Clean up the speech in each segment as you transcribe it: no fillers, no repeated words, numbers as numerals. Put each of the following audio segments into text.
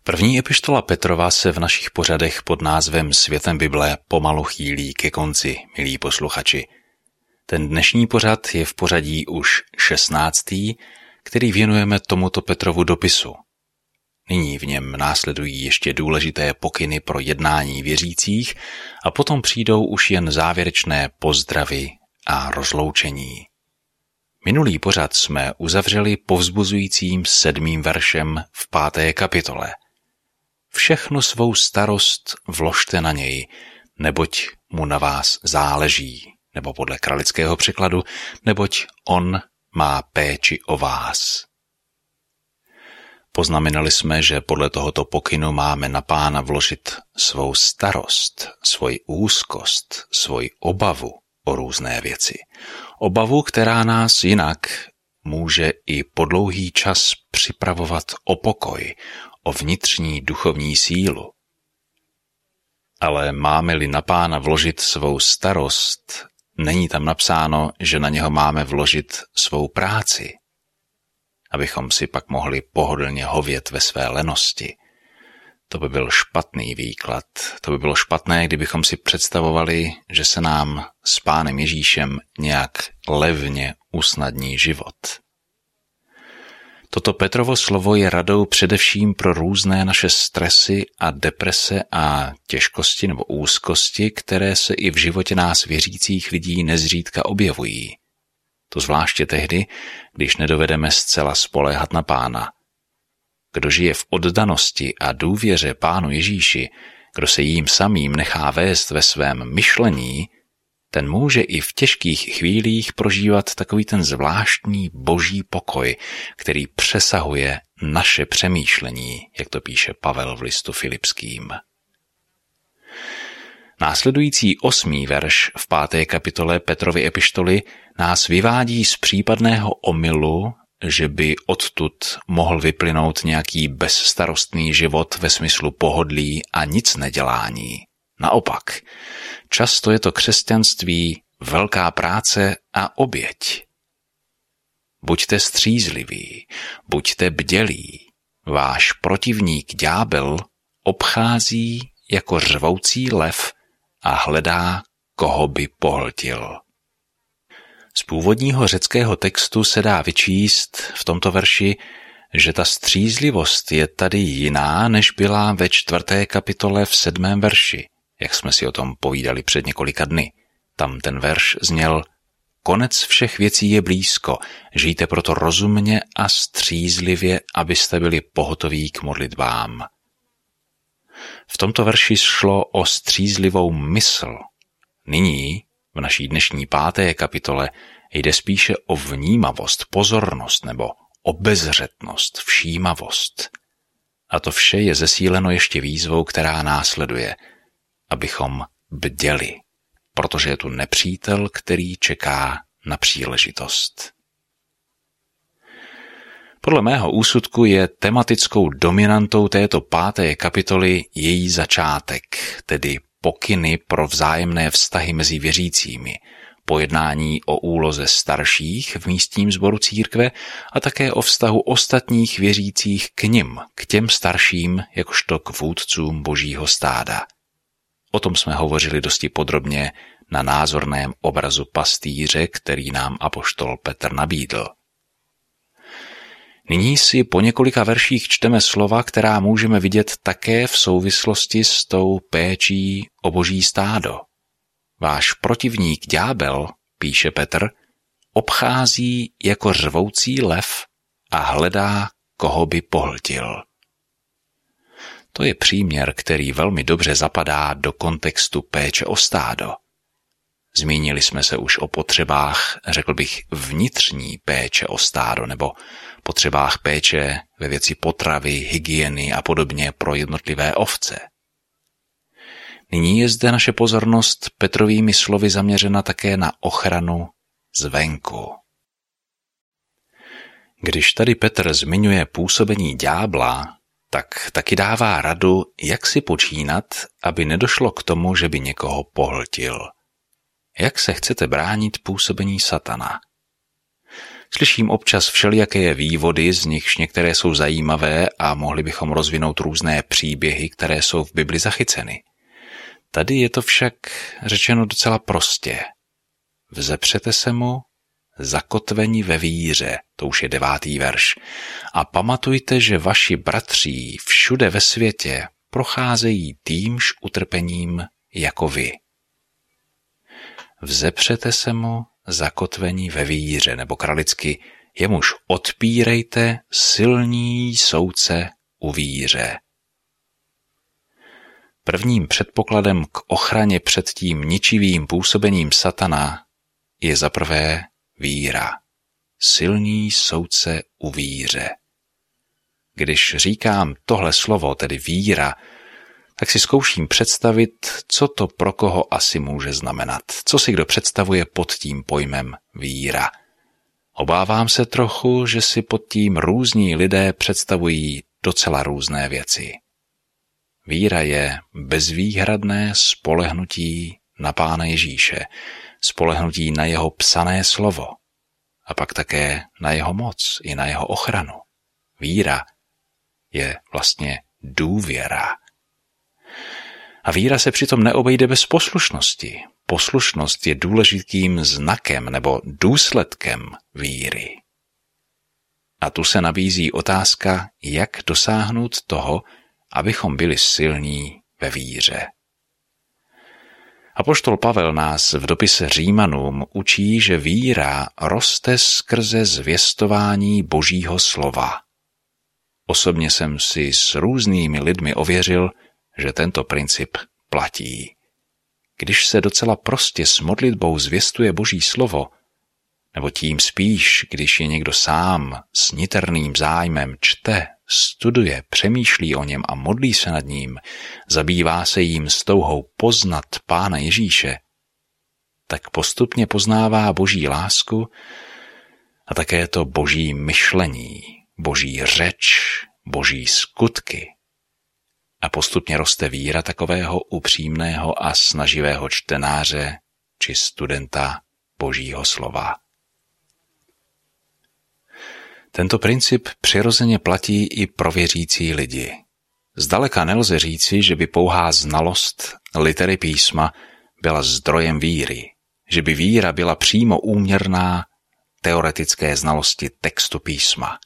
První epištola Petrova se v našich pořadech pod názvem Světem Bible pomalu chýlí ke konci, milí posluchači. Ten dnešní pořad je v pořadí už 16., který věnujeme tomuto Petrovu dopisu. Nyní v něm následují ještě důležité pokyny pro jednání věřících a potom přijdou už jen závěrečné pozdravy a rozloučení. Minulý pořad jsme uzavřeli povzbuzujícím 7. veršem v 5. kapitole. Všechnu svou starost vložte na něj, neboť mu na vás záleží, nebo podle kralického překladu, neboť on má péči o vás. Poznamenali jsme, že podle tohoto pokynu máme na Pána vložit svou starost, svoji úzkost, svoji obavu o různé věci. Obavu, která nás jinak může i po dlouhý čas připravovat o pokoj, o vnitřní duchovní sílu. Ale máme-li na Pána vložit svou starost, není tam napsáno, že na něho máme vložit svou práci, abychom si pak mohli pohodlně hovět ve své lenosti. To by byl špatný výklad. To by bylo špatné, kdybychom si představovali, že se nám s Pánem Ježíšem nějak levně usnadní život. Toto Petrovo slovo je radou především pro různé naše stresy a deprese a těžkosti nebo úzkosti, které se i v životě nás věřících lidí nezřídka objevují. To zvláště tehdy, když nedovedeme zcela spoléhat na Pána. Kdo žije v oddanosti a důvěře Pánu Ježíši, kdo se jím samým nechá vést ve svém myšlení, ten může i v těžkých chvílích prožívat takový ten zvláštní boží pokoj, který přesahuje naše přemýšlení, jak to píše Pavel v listu Filipským. Následující 8. verš v 5. kapitole Petrovy epištoly nás vyvádí z případného omylu, že by odtud mohl vyplynout nějaký bezstarostný život ve smyslu pohodlí a nic nedělání. Naopak, často je to křesťanství velká práce a oběť. Buďte střízliví, buďte bdělí. Váš protivník ďábel obchází jako řvoucí lev a hledá, koho by pohltil. Z původního řeckého textu se dá vyčíst v tomto verši, že ta střízlivost je tady jiná, než byla ve 4. kapitole v 7. verši, jak jsme si o tom povídali před několika dny. Tam ten verš zněl: konec všech věcí je blízko, žijte proto rozumně a střízlivě, abyste byli pohotoví k modlitbám. V tomto verši šlo o střízlivou mysl. Nyní, v naší dnešní 5. kapitole, jde spíše o vnímavost, pozornost nebo obezřetnost, všímavost. A to vše je zesíleno ještě výzvou, která následuje, abychom bděli, protože je tu nepřítel, který čeká na příležitost. Podle mého úsudku je tematickou dominantou této 5. kapitoly její začátek, tedy pokyny pro vzájemné vztahy mezi věřícími, pojednání o úloze starších v místním sboru církve a také o vztahu ostatních věřících k nim, k těm starším, jakožto k vůdcům božího stáda. O tom jsme hovořili dosti podrobně na názorném obrazu pastýře, který nám apoštol Petr nabídl. Nyní si po několika verších čteme slova, která můžeme vidět také v souvislosti s tou péčí o boží stádo. Váš protivník ďábel, píše Petr, obchází jako řvoucí lev a hledá, koho by pohltil. To je příměr, který velmi dobře zapadá do kontextu péče o stádo. Zmínili jsme se už o potřebách, řekl bych, vnitřní péče o stádo nebo potřebách péče ve věci potravy, hygieny a podobně pro jednotlivé ovce. Nyní je zde naše pozornost Petrovými slovy zaměřena také na ochranu zvenku. Když tady Petr zmiňuje působení ďábla, tak taky dává radu, jak si počínat, aby nedošlo k tomu, že by někoho pohltil. Jak se chcete bránit působení satana? Slyším občas všelijaké vývody, z nichž některé jsou zajímavé a mohli bychom rozvinout různé příběhy, které jsou v Bibli zachyceny. Tady je to však řečeno docela prostě. Vzepřete se mu, zakotveni ve víře, to už je 9. verš, a pamatujte, že vaši bratří všude ve světě procházejí týmž utrpením jako vy. Vzepřete se mu, zakotvení ve víře, nebo kralicky, jemuž odpírejte silní soudce u víře. Prvním předpokladem k ochraně před tím ničivým působením satana je zaprvé víra. Silný soudce u víře. Když říkám tohle slovo, tedy víra, tak si zkouším představit, co to pro koho asi může znamenat. Co si kdo představuje pod tím pojmem víra. Obávám se trochu, že si pod tím různí lidé představují docela různé věci. Víra je bezvýhradné spolehnutí na Pána Ježíše, spolehnutí na jeho psané slovo a pak také na jeho moc i na jeho ochranu. Víra je vlastně důvěra. A víra se přitom neobejde bez poslušnosti. Poslušnost je důležitým znakem nebo důsledkem víry. A tu se nabízí otázka, jak dosáhnout toho, abychom byli silní ve víře. Apoštol Pavel nás v dopise Římanům učí, že víra roste skrze zvěstování Božího slova. Osobně jsem si s různými lidmi ověřil, že tento princip platí. Když se docela prostě s modlitbou zvěstuje Boží slovo, nebo tím spíš, když je někdo sám s niterným zájmem čte, studuje, přemýšlí o něm a modlí se nad ním, zabývá se jím s touhou poznat Pána Ježíše, tak postupně poznává Boží lásku a také to Boží myšlení, Boží řeč, Boží skutky. A postupně roste víra takového upřímného a snaživého čtenáře či studenta Božího slova. Tento princip přirozeně platí i pro věřící lidi. Zdaleka nelze říci, že by pouhá znalost litery písma byla zdrojem víry, že by víra byla přímo úměrná teoretické znalosti textu písma.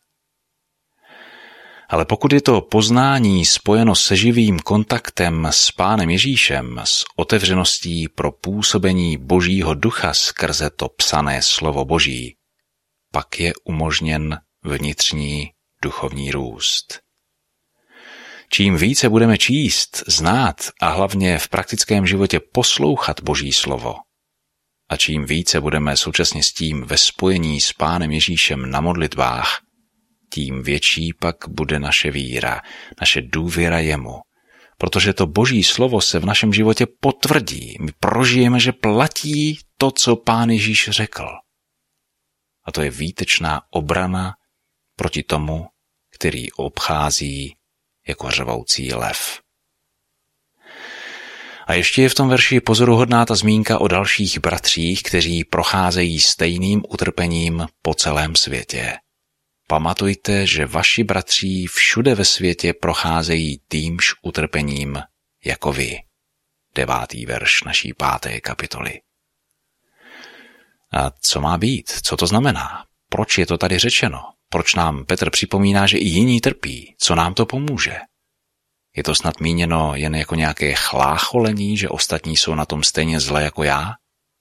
Ale pokud je to poznání spojeno se živým kontaktem s Pánem Ježíšem, s otevřeností pro působení Božího ducha skrze to psané slovo Boží, pak je umožněn vnitřní duchovní růst. Čím více budeme číst, znát a hlavně v praktickém životě poslouchat Boží slovo, a čím více budeme současně s tím ve spojení s Pánem Ježíšem na modlitbách, tím větší pak bude naše víra, naše důvěra jemu. Protože to Boží slovo se v našem životě potvrdí. My prožijeme, že platí to, co Pán Ježíš řekl. A to je výtečná obrana proti tomu, který obchází jako řvoucí lev. A ještě je v tom verši pozoruhodná ta zmínka o dalších bratřích, kteří procházejí stejným utrpením po celém světě. Pamatujte, že vaši bratří všude ve světě procházejí týmž utrpením jako vy. 9. verš naší 5. kapitoly. A co má být? Co to znamená? Proč je to tady řečeno? Proč nám Petr připomíná, že i jiní trpí? Co nám to pomůže? Je to snad míněno jen jako nějaké chlácholení, že ostatní jsou na tom stejně zle jako já?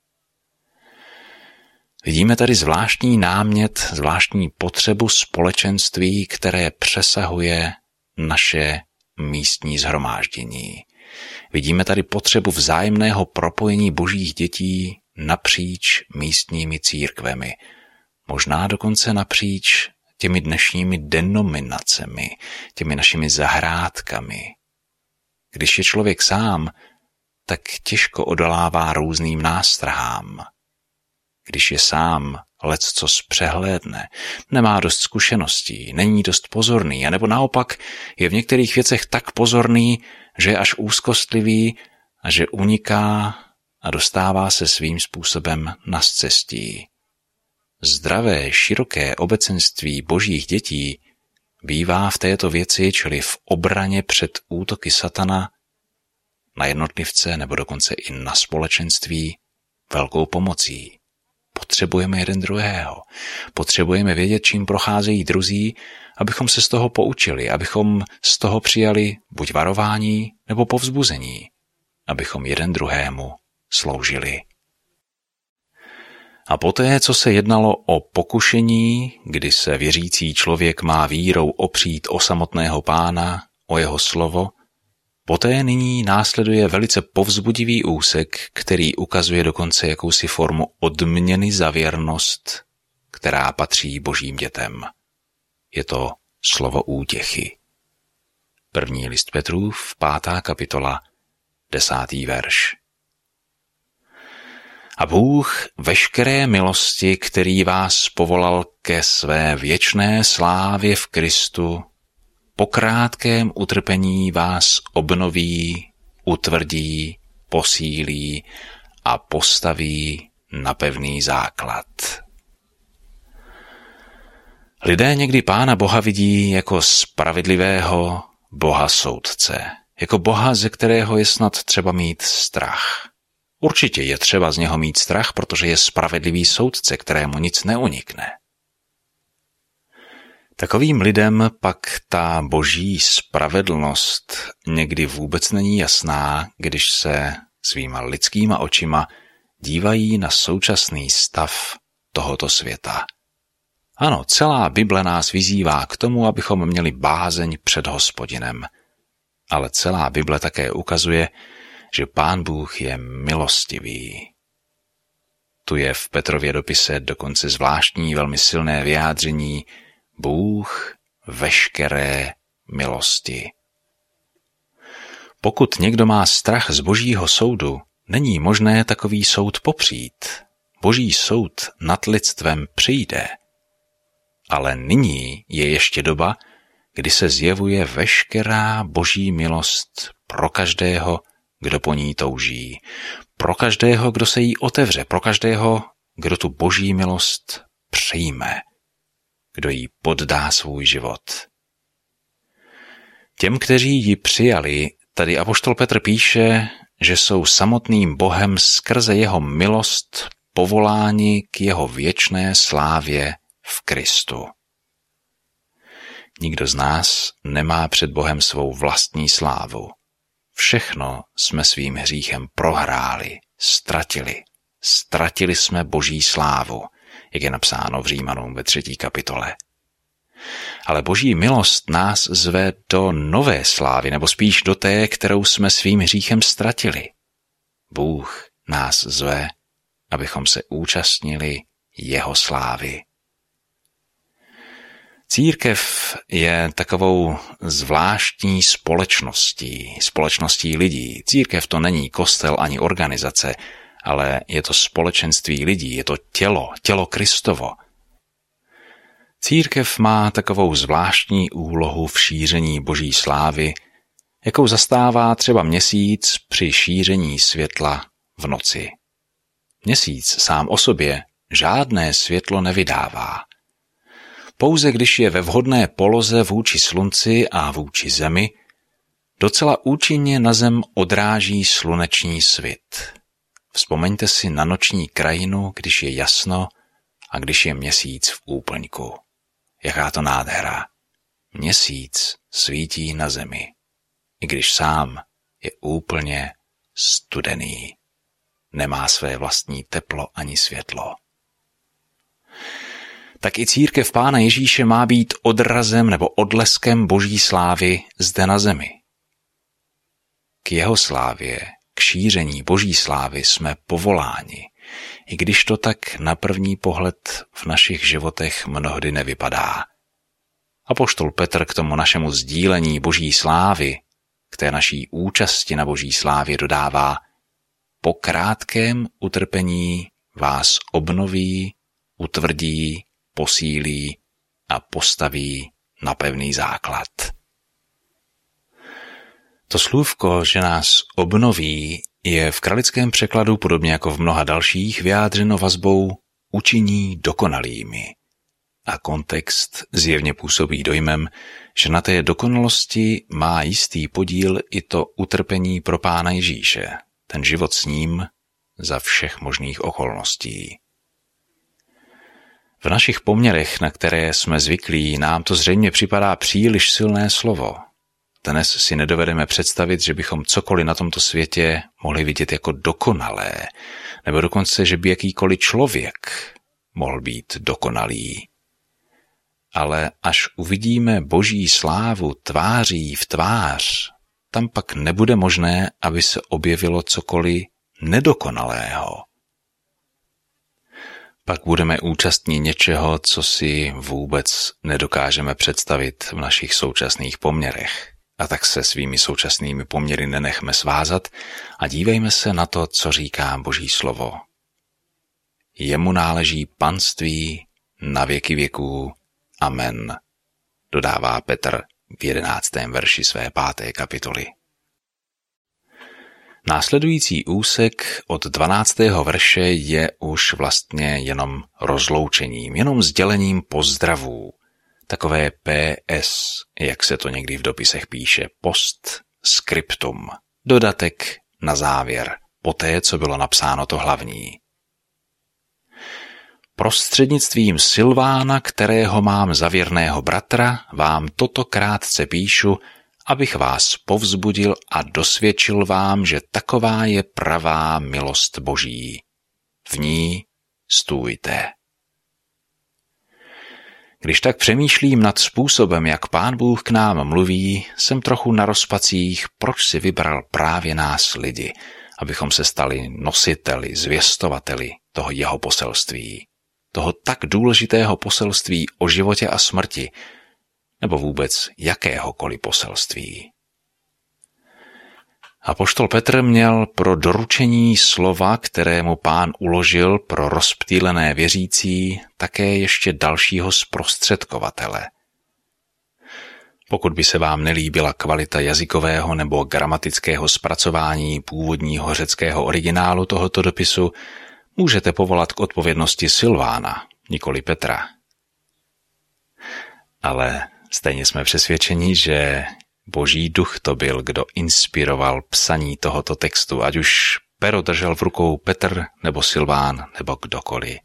Vidíme tady zvláštní námět, zvláštní potřebu společenství, které přesahuje naše místní shromáždění. Vidíme tady potřebu vzájemného propojení božích dětí napříč místními církvemi, možná dokonce napříč těmi dnešními denominacemi, těmi našimi zahrádkami. Když je člověk sám, tak těžko odolává různým nástrahám. Když je sám, leccos přehlédne, nemá dost zkušeností, není dost pozorný, anebo naopak je v některých věcech tak pozorný, že je až úzkostlivý a že uniká a dostává se svým způsobem na scestí. zdravé, široké obecenství božích dětí bývá v této věci, čili v obraně před útoky satana na jednotlivce nebo dokonce i na společenství, velkou pomocí. Potřebujeme jeden druhého. Potřebujeme vědět, čím procházejí druzí, abychom se z toho poučili, abychom z toho přijali buď varování nebo povzbuzení, abychom jeden druhému sloužili. A poté, co se jednalo o pokušení, kdy se věřící člověk má vírou opřít o samotného Pána, o jeho slovo, poté nyní následuje velice povzbudivý úsek, který ukazuje dokonce jakousi formu odměny za věrnost, která patří božím dětem. Je to slovo útěchy. 1. list Petrův, 5. kapitola, 10. verš. A Bůh veškeré milosti, který vás povolal ke své věčné slávě v Kristu, po krátkém utrpení vás obnoví, utvrdí, posílí a postaví na pevný základ. Lidé někdy Pána Boha vidí jako spravedlivého Boha soudce, jako Boha, ze kterého je snad třeba mít strach. Určitě je třeba z něho mít strach, protože je spravedlivý soudce, kterému nic neunikne. Takovým lidem pak ta boží spravedlnost někdy vůbec není jasná, když se svýma lidskýma očima dívají na současný stav tohoto světa. Ano, celá Bible nás vyzývá k tomu, abychom měli bázeň před Hospodinem. Ale celá Bible také ukazuje, že Pán Bůh je milostivý. Tu je v Petrově dopise dokonce zvláštní, velmi silné vyjádření Bůh veškeré milosti. Pokud někdo má strach z božího soudu, není možné takový soud popřít. Boží soud nad lidstvem přijde. Ale nyní je ještě doba, kdy se zjevuje veškerá boží milost pro každého, kdo po ní touží, pro každého, kdo se jí otevře, pro každého, kdo tu boží milost přijme, kdo jí poddá svůj život. Těm, kteří ji přijali, tady apoštol Petr píše, že jsou samotným Bohem skrze jeho milost povoláni k jeho věčné slávě v Kristu. Nikdo z nás nemá před Bohem svou vlastní slávu. Všechno jsme svým hříchem prohráli, ztratili. Ztratili jsme boží slávu, jak je napsáno v Římanům ve 3. kapitole. Ale boží milost nás zve do nové slávy, nebo spíš do té, kterou jsme svým hříchem ztratili. Bůh nás zve, abychom se účastnili jeho slávy. Církev je takovou zvláštní společností lidí. Církev to není kostel ani organizace, ale je to společenství lidí, je to tělo Kristovo. Církev má takovou zvláštní úlohu v šíření boží slávy, jakou zastává třeba měsíc při šíření světla v noci. Měsíc sám o sobě žádné světlo nevydává. Pouze když je ve vhodné poloze vůči slunci a vůči zemi, docela účinně na zem odráží sluneční svit. Vzpomeňte si na noční krajinu, když je jasno a když je měsíc v úplňku. Jaká to nádhera. Měsíc svítí na zemi, i když sám je úplně studený. Nemá své vlastní teplo ani světlo. Tak i církev Pána Ježíše má být odrazem nebo odleskem boží slávy zde na zemi. K jeho slávě, k šíření boží slávy jsme povoláni, i když to tak na první pohled v našich životech mnohdy nevypadá. Apoštol Petr k tomu našemu sdílení boží slávy, k té naší účasti na boží slávě dodává: po krátkém utrpení vás obnoví, utvrdí, posílí a postaví na pevný základ. To slůvko, že nás obnoví, je v kralickém překladu, podobně jako v mnoha dalších, vyjádřeno vazbou učiní dokonalými. A kontext zjevně působí dojmem, že na té dokonalosti má jistý podíl i to utrpení pro Pána Ježíše, ten život s ním za všech možných okolností. V našich poměrech, na které jsme zvyklí, nám to zřejmě připadá příliš silné slovo. Dnes si nedovedeme představit, že bychom cokoliv na tomto světě mohli vidět jako dokonalé, nebo dokonce, že by jakýkoliv člověk mohl být dokonalý. Ale až uvidíme Boží slávu tváří v tvář, tam pak nebude možné, aby se objevilo cokoliv nedokonalého. Pak budeme účastní něčeho, co si vůbec nedokážeme představit v našich současných poměrech. A tak se svými současnými poměry nenechme svázat a dívejme se na to, co říká Boží slovo. Jemu náleží panství na věky věků. Amen, dodává Petr v 11. verši své 5. kapitoly. Následující úsek od 12. verše je už vlastně jenom rozloučením, jenom sdělením pozdravů. Takové PS, jak se to někdy v dopisech píše, postscriptum, dodatek na závěr, poté, co bylo napsáno to hlavní. Prostřednictvím Silvána, kterého mám za věrného bratra, vám toto krátce píšu, abych vás povzbudil a dosvědčil vám, že taková je pravá milost Boží. V ní stůjte. Když tak přemýšlím nad způsobem, jak Pán Bůh k nám mluví, jsem trochu na rozpacích, proč si vybral právě nás lidi, abychom se stali nositeli, zvěstovateli toho jeho poselství. Toho tak důležitého poselství o životě a smrti, nebo vůbec jakéhokoliv poselství. Apoštol Petr měl pro doručení slova, kterému Pán uložil pro rozptýlené věřící, také ještě dalšího zprostředkovatele. Pokud by se vám nelíbila kvalita jazykového nebo gramatického zpracování původního řeckého originálu tohoto dopisu, můžete povolat k odpovědnosti Silvána, nikoli Petra. Ale stejně jsme přesvědčeni, že Boží duch to byl, kdo inspiroval psaní tohoto textu, ať už pero držel v rukou Petr nebo Silván nebo kdokoliv.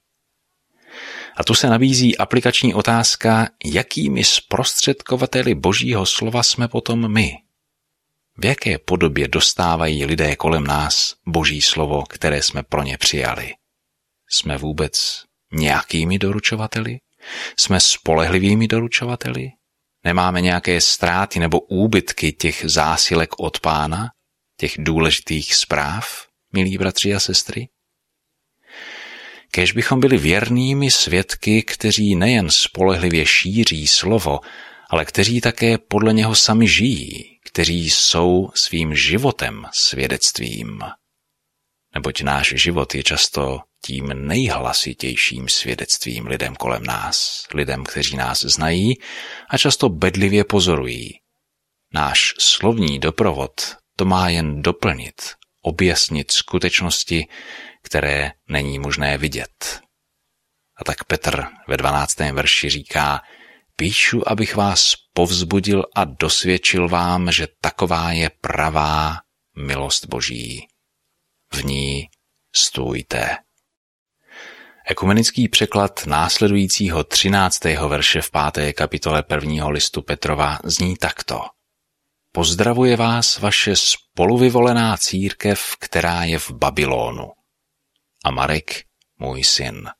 A tu se nabízí aplikační otázka, jakými zprostředkovateli Božího slova jsme potom my. V jaké podobě dostávají lidé kolem nás Boží slovo, které jsme pro ně přijali? Jsme vůbec nějakými doručovateli? Jsme spolehlivými doručovateli? Nemáme nějaké ztráty nebo úbytky těch zásilek od Pána, těch důležitých zpráv, milí bratři a sestry? Kéž bychom byli věrnými svědky, kteří nejen spolehlivě šíří slovo, ale kteří také podle něho sami žijí, kteří jsou svým životem svědectvím. Neboť náš život je často tím nejhlasitějším svědectvím lidem kolem nás, lidem, kteří nás znají a často bedlivě pozorují. Náš slovní doprovod to má jen doplnit, objasnit skutečnosti, které není možné vidět. A tak Petr ve 12. verši říká: píšu, abych vás povzbudil a dosvědčil vám, že taková je pravá milost Boží. V ní stůjte. Ekumenický překlad následujícího 13. verše v 5. kapitole 1. listu Petrova zní takto: Pozdravuje vás vaše spoluvyvolená církev, která je v Babylonu. A Marek, můj syn.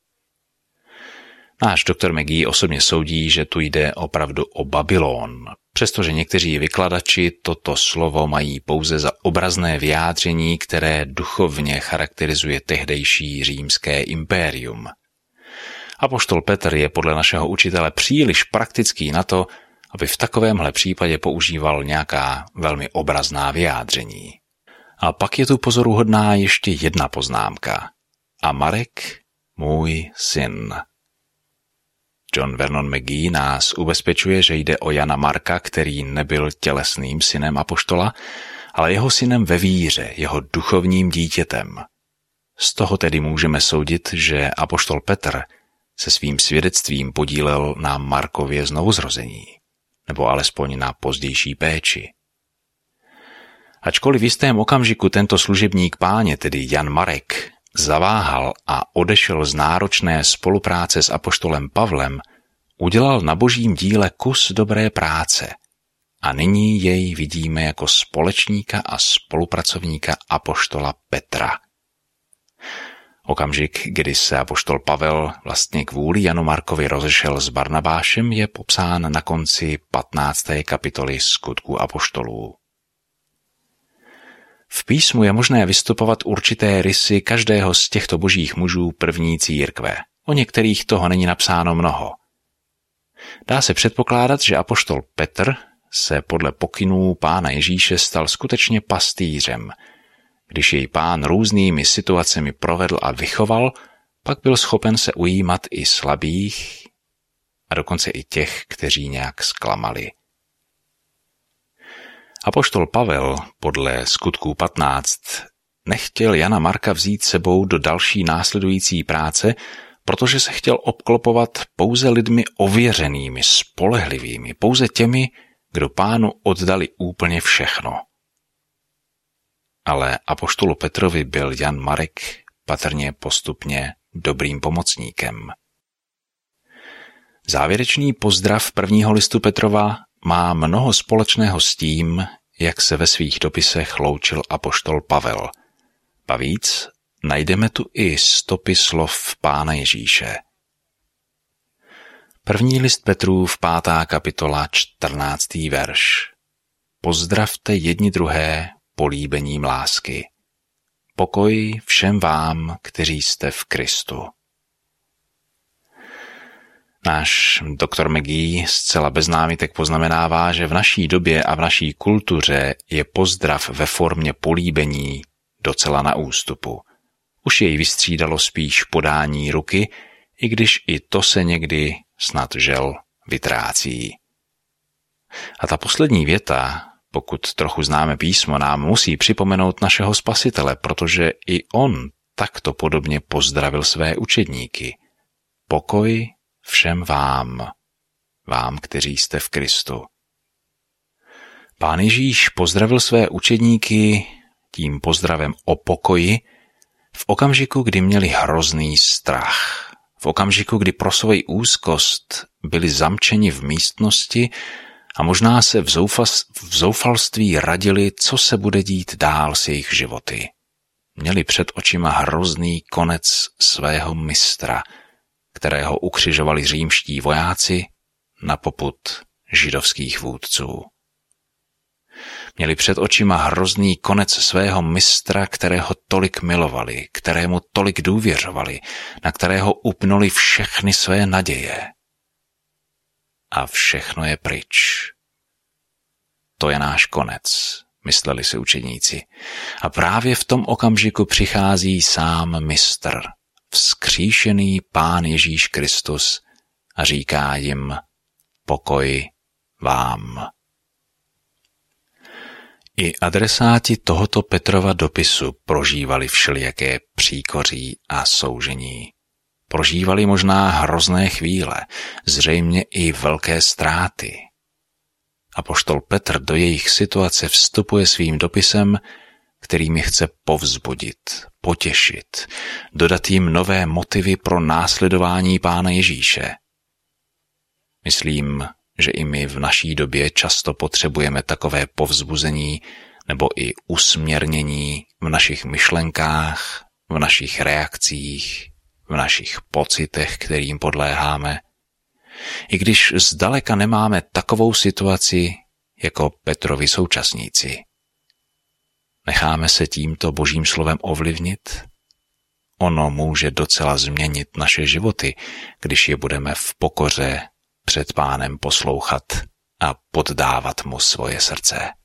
Náš doktor McGee osobně soudí, že tu jde opravdu o Babylon, přestože někteří vykladači toto slovo mají pouze za obrazné vyjádření, které duchovně charakterizuje tehdejší římské impérium. Apoštol Petr je podle našeho učitele příliš praktický na to, aby v takovémhle případě používal nějaká velmi obrazná vyjádření. A pak je tu pozoruhodná ještě jedna poznámka. A Marek, můj syn. John Vernon McGee nás ubezpečuje, že jde o Jana Marka, který nebyl tělesným synem apoštola, ale jeho synem ve víře, jeho duchovním dítětem. Z toho tedy můžeme soudit, že apoštol Petr se svým svědectvím podílel na Markově znovuzrození, nebo alespoň na pozdější péči. Ačkoliv v jistém okamžiku tento služebník Páně, tedy Jan Marek, zaváhal a odešel z náročné spolupráce s apoštolem Pavlem, udělal na božím díle kus dobré práce a nyní jej vidíme jako společníka a spolupracovníka apoštola Petra. Okamžik, kdy se apoštol Pavel vlastně kvůli Janu Markovi rozešel s Barnabášem, je popsán na konci 15. kapitoly Skutků apoštolů. V písmu je možné vystupovat určité rysy každého z těchto božích mužů první církve. O některých toho není napsáno mnoho. Dá se předpokládat, že apoštol Petr se podle pokynů Pána Ježíše stal skutečně pastýřem. Když jej Pán různými situacemi provedl a vychoval, pak byl schopen se ujímat i slabých a dokonce i těch, kteří nějak zklamali. Apoštol Pavel podle Skutků 15 nechtěl Jana Marka vzít sebou do další následující práce, protože se chtěl obklopovat pouze lidmi ověřenými, spolehlivými, pouze těmi, kdo Pánu oddali úplně všechno. Ale apoštolu Petrovi byl Jan Marek patrně postupně dobrým pomocníkem. Závěrečný pozdrav prvního listu Petrova má mnoho společného s tím, jak se ve svých dopisech loučil apoštol Pavel. A víc, najdeme tu i stopy slov Pána Ježíše. První list Petrův 5. kapitola 14. verš. Pozdravte jedni druhé políbením lásky. Pokoj všem vám, kteří jste v Kristu. Náš doktor McGee zcela bez námitek poznamenává, že v naší době a v naší kultuře je pozdrav ve formě políbení docela na ústupu. Už jej vystřídalo spíš podání ruky, i když i to se někdy snad žel vytrácí. A ta poslední věta, pokud trochu známe písmo, nám musí připomenout našeho Spasitele, protože i on takto podobně pozdravil své učedníky. Pokoj všem vám, kteří jste v Kristu. Pán Ježíš pozdravil své učedníky tím pozdravem o pokoji v okamžiku, kdy měli hrozný strach. V okamžiku, kdy pro svoji úzkost byli zamčeni v místnosti a možná se v zoufalství radili, co se bude dít dál s jejich životy. Měli před očima hrozný konec svého mistra, kterého ukřižovali římští vojáci na popud židovských vůdců. Měli před očima hrozný konec svého mistra, kterého tolik milovali, kterému tolik důvěřovali, na kterého upnuli všechny své naděje. A všechno je pryč. To je náš konec, mysleli si učedníci. A právě v tom okamžiku přichází sám mistr, vzkříšený Pán Ježíš Kristus a říká jim pokoj vám. I adresáti tohoto Petrova dopisu prožívali všelijaké příkoří a soužení. Prožívali možná hrozné chvíle, zřejmě i velké ztráty. Apoštol Petr do jejich situace vstupuje svým dopisem, kterým je chce povzbudit, potěšit, dodat jim nové motivy pro následování Pána Ježíše. Myslím, že i my v naší době často potřebujeme takové povzbuzení nebo i usměrnění v našich myšlenkách, v našich reakcích, v našich pocitech, kterým podléháme. I když zdaleka nemáme takovou situaci jako Petrovi současníci. Necháme se tímto božím slovem ovlivnit? Ono může docela změnit naše životy, když je budeme v pokoře před Pánem poslouchat a poddávat mu svoje srdce.